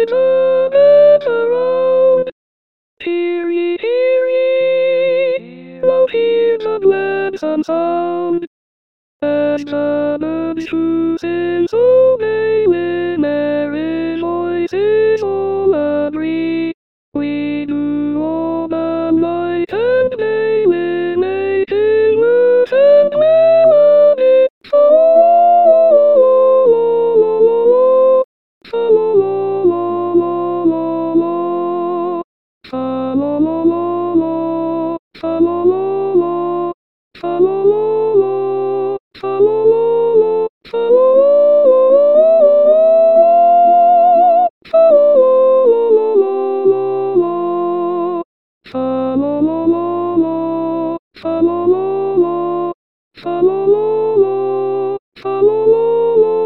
it a bit around. Hear ye, now hear the gladsome sound. As the birds who sing so gay with merry voices all agree, we do all the night and day with making mirth and melody. Fa-la-la-la-la-la-la-la, fa-la-la-la-la-la-la, fa-la-la-la-la, fa-la-la-la, fa-la-la-la, fa-la-la-la, fa-la-la-la-la-la-la, fa-la-la-la-la-la-la, fa-la-la-la-la, fa-la-la-la, fa-la-la-la, fa-la-la-la,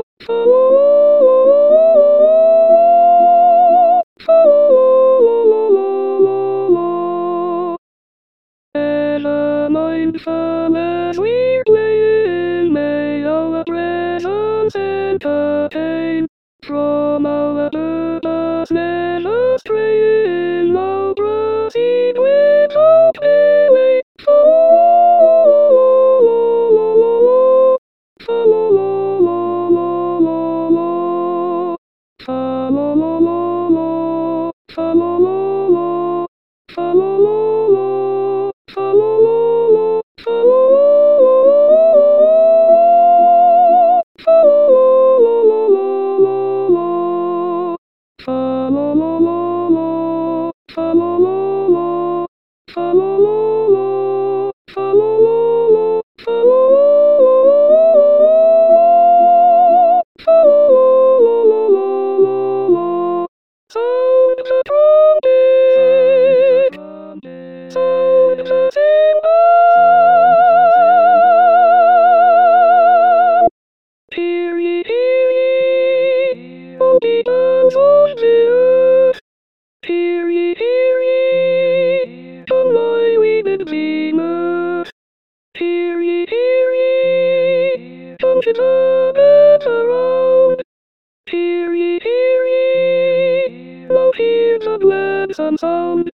fa-la-la-la-la-la-la. As a mindful as we're playing, may our presence entertain. From our purpose never straying, now proceed without delay. Fa-la-la-la-la-la-la, fa-la-la-la-la-la-la, fa-la-la-la-la, fa-la-la-la, fa-la-la-la, fa-la-la-la, fa-la-la-la-la-la-la, fa-la-la-la-la-la-la, fa-la-la-la-la, fa-la-la-la, fa-la-la-la, fa-la-la-la, fa-la-la-la-la-la-la, fa-la-la-la-la-la-la. Sound the trumpet, sound the cymbal. Hear ye, all peoples of the earth. Hear ye, come join with the dreamers. Hear ye, come to the bed around. Hear ye, now hear the gladsome sound.